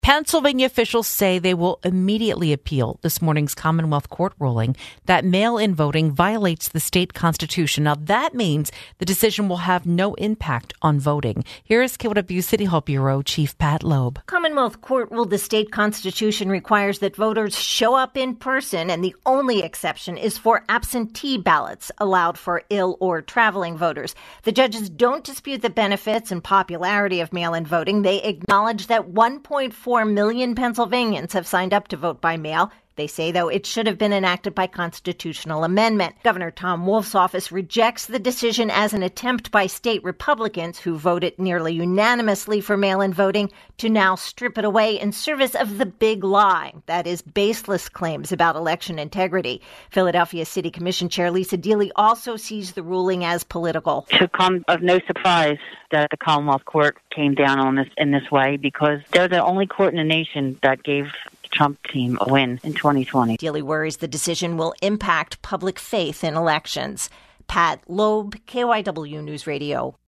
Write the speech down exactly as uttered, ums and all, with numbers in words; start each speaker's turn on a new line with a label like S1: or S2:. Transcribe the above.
S1: Pennsylvania officials say they will immediately appeal this morning's Commonwealth Court ruling that mail-in voting violates the state constitution. Now, that means the decision will have no impact on voting. Here is K Y W City Hall Bureau Chief Pat Loeb.
S2: Commonwealth Court ruled the state constitution requires that voters show up in person, and the only exception is for absentee ballots allowed for ill or traveling voters. The judges don't dispute the benefits and popularity of mail-in voting. They acknowledge that one point four million Pennsylvanians have signed up to vote by mail. They say, though, it should have been enacted by constitutional amendment. Governor Tom Wolf's office rejects the decision as an attempt by state Republicans, who voted nearly unanimously for mail-in voting, to now strip it away in service of the big lie, that is, baseless claims about election integrity. Philadelphia City Commission Chair Lisa Deeley also sees the ruling as political.
S3: It should come of no surprise that the Commonwealth Court came down on this in this way, because they're the only court in the nation that gave Trump team a win in twenty twenty.
S2: Deeley worries the decision will impact public faith in elections. Pat Loeb, K Y W News Radio.